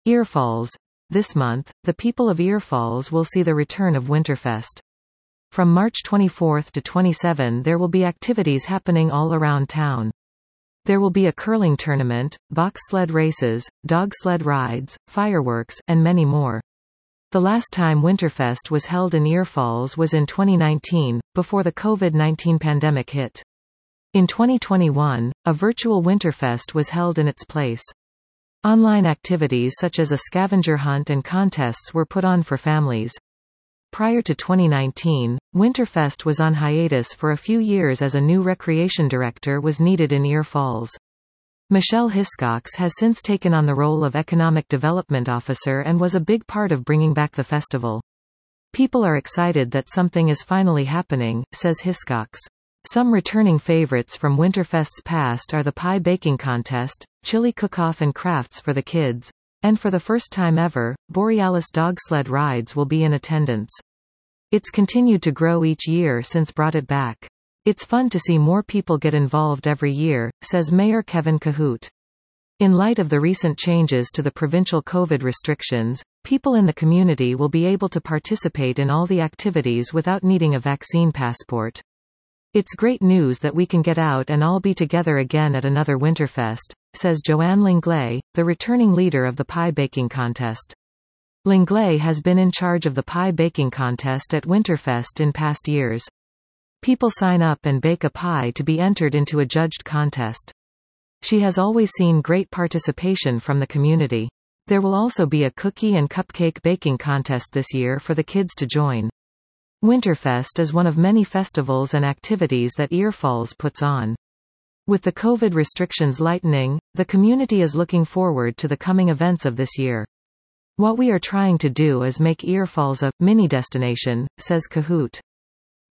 Ear Falls. This month, the people of Ear Falls will see the return of Winterfest. From March 24 to 27 there will be activities happening all around town. There will be a curling tournament, box sled races, dog sled rides, fireworks, and many more. The last time Winterfest was held in Ear Falls was in 2019, before the COVID-19 pandemic hit. In 2021, a virtual Winterfest was held in its place. Online activities such as a scavenger hunt and contests were put on for families. Prior to 2019, Winterfest was on hiatus for a few years as a new recreation director was needed in Ear Falls. Michelle Hiscox has since taken on the role of Economic Development Officer and was a big part of bringing back the festival. People are excited that something is finally happening, says Hiscox. Some returning favorites from Winterfest's past are the pie baking contest, chili cook-off and crafts for the kids, and for the first time ever, Borealis dog sled rides will be in attendance. It's continued to grow each year since brought it back. It's fun to see more people get involved every year, says Mayor Kevin Cahoot. In light of the recent changes to the provincial COVID restrictions, people in the community will be able to participate in all the activities without needing a vaccine passport. It's great news that we can get out and all be together again at another Winterfest, says Joanne Lingley, the returning leader of the pie baking contest. Lingley has been in charge of the pie baking contest at Winterfest in past years. People sign up and bake a pie to be entered into a judged contest. She has always seen great participation from the community. There will also be a cookie and cupcake baking contest this year for the kids to join. Winterfest is one of many festivals and activities that Ear Falls puts on. With the COVID restrictions lightening, the community is looking forward to the coming events of this year. What we are trying to do is make Ear Falls a mini destination, says Cahoot.